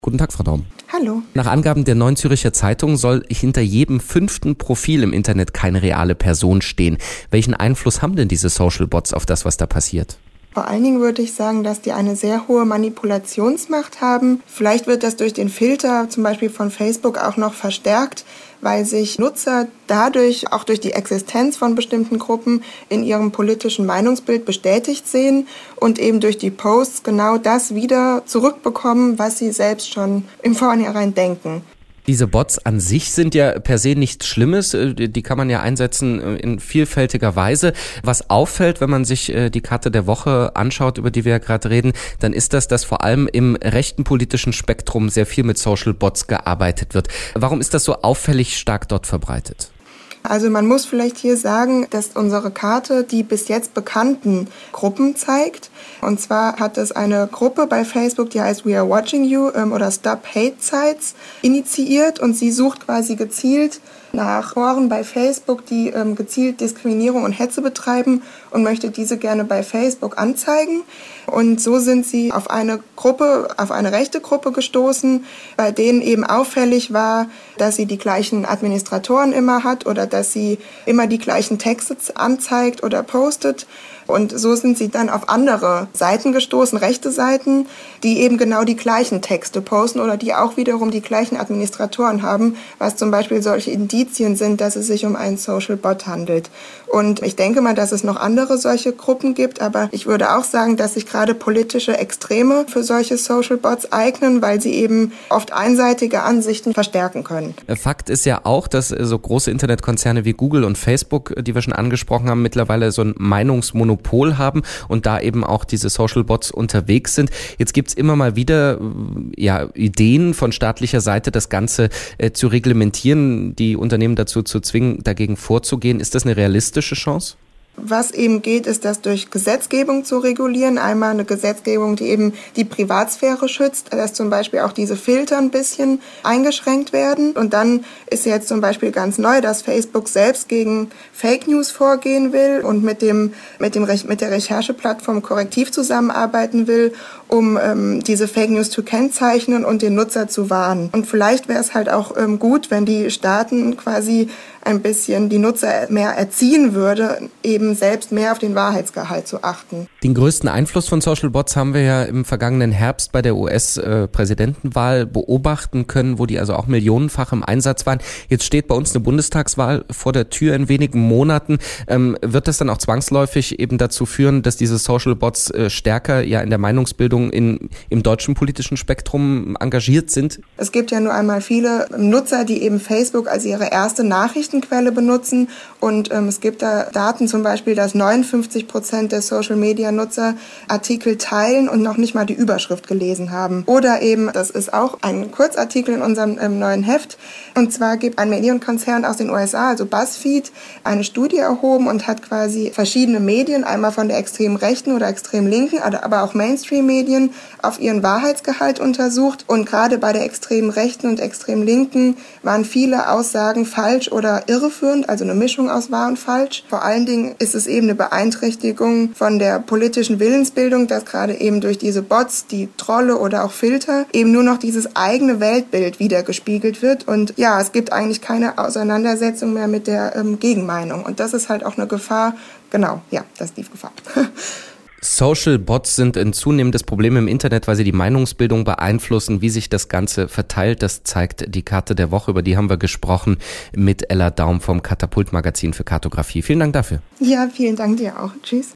Guten Tag, Frau Daum. Hallo. Nach Angaben der Neuen Zürcher Zeitung soll hinter jedem 5. Profil im Internet keine reale Person stehen. Welchen Einfluss haben denn diese Social Bots auf das, was da passiert? Vor allen Dingen würde ich sagen, dass die eine sehr hohe Manipulationsmacht haben. Vielleicht wird das durch den Filter zum Beispiel von Facebook auch noch verstärkt, weil sich Nutzer dadurch, auch durch die Existenz von bestimmten Gruppen, in ihrem politischen Meinungsbild bestätigt sehen und eben durch die Posts genau das wieder zurückbekommen, was sie selbst schon im Vornherein denken. Diese Bots an sich sind ja per se nichts Schlimmes, die kann man ja einsetzen in vielfältiger Weise. Was auffällt, wenn man sich die Karte der Woche anschaut, über die wir ja gerade reden, dann ist das, dass vor allem im rechten politischen Spektrum sehr viel mit Social Bots gearbeitet wird. Warum ist das so auffällig stark dort verbreitet? Also man muss vielleicht hier sagen, dass unsere Karte die bis jetzt bekannten Gruppen zeigt. Und zwar hat es eine Gruppe bei Facebook, die heißt We Are Watching You oder Stop Hate Sites initiiert. Und sie sucht quasi gezielt nach Foren bei Facebook, die gezielt Diskriminierung und Hetze betreiben und möchte diese gerne bei Facebook anzeigen. Und so sind sie auf eine rechte Gruppe gestoßen, bei denen eben auffällig war, dass sie die gleichen Administratoren immer hat oder dass sie immer die gleichen Texte anzeigt oder postet. Und so sind sie dann auf andere Seiten gestoßen, rechte Seiten, die eben genau die gleichen Texte posten oder die auch wiederum die gleichen Administratoren haben, was zum Beispiel solche Indizien sind, dass es sich um einen Social Bot handelt. Und ich denke mal, dass es noch andere solche Gruppen gibt, aber ich würde auch sagen, dass sich gerade politische Extreme für solche Social Bots eignen, weil sie eben oft einseitige Ansichten verstärken können. Fakt ist ja auch, dass so große Internetkonzerne wie Google und Facebook, die wir schon angesprochen haben, mittlerweile so ein Meinungsmonopol haben und da eben auch diese Social Bots unterwegs sind. Jetzt gibt's immer mal wieder Ideen von staatlicher Seite, das Ganze zu reglementieren, die Unternehmen dazu zu zwingen, dagegen vorzugehen. Ist das eine realistische Chance? Was eben geht, ist das durch Gesetzgebung zu regulieren. Einmal eine Gesetzgebung, die eben die Privatsphäre schützt, dass zum Beispiel auch diese Filter ein bisschen eingeschränkt werden. Und dann ist jetzt zum Beispiel ganz neu, dass Facebook selbst gegen Fake News vorgehen will und mit der Rechercheplattform Correctiv zusammenarbeiten will, um diese Fake News zu kennzeichnen und den Nutzer zu warnen. Und vielleicht wäre es halt auch gut, wenn die Staaten quasi ein bisschen die Nutzer mehr erziehen würde, eben selbst mehr auf den Wahrheitsgehalt zu achten. Den größten Einfluss von Social Bots haben wir ja im vergangenen Herbst bei der US-Präsidentenwahl beobachten können, wo die also auch millionenfach im Einsatz waren. Jetzt steht bei uns eine Bundestagswahl vor der Tür in wenigen Monaten. Wird das dann auch zwangsläufig eben dazu führen, dass diese Social Bots stärker in der Meinungsbildung im deutschen politischen Spektrum engagiert sind? Es gibt ja nur einmal viele Nutzer, die eben Facebook als ihre erste Nachrichtenquelle benutzen. Und es gibt da Daten zum Beispiel, dass 59% der Social-Media-Nutzer Artikel teilen und noch nicht mal die Überschrift gelesen haben. Oder eben, das ist auch ein Kurzartikel in unserem neuen Heft, und zwar gibt ein Medienkonzern aus den USA, also BuzzFeed, eine Studie erhoben und hat quasi verschiedene Medien, einmal von der extrem rechten oder extrem linken, aber auch Mainstream-Medien, auf ihren Wahrheitsgehalt untersucht. Und gerade bei der extrem rechten und extrem linken waren viele Aussagen falsch oder irreführend, also eine Mischung aus wahr und falsch. Vor allen Dingen ist es eben eine Beeinträchtigung von der politischen Willensbildung, dass gerade eben durch diese Bots, die Trolle oder auch Filter, eben nur noch dieses eigene Weltbild wiedergespiegelt wird. Und ja, es gibt eigentlich keine Auseinandersetzung mehr mit der Gegenmeinung. Und das ist halt auch eine Gefahr. Genau, ja, das ist die Gefahr. Social Bots sind ein zunehmendes Problem im Internet, weil sie die Meinungsbildung beeinflussen. Wie sich das Ganze verteilt, das zeigt die Karte der Woche. Über die haben wir gesprochen mit Ella Daum vom Katapult Magazin für Kartografie. Vielen Dank dafür. Ja, vielen Dank dir auch. Tschüss.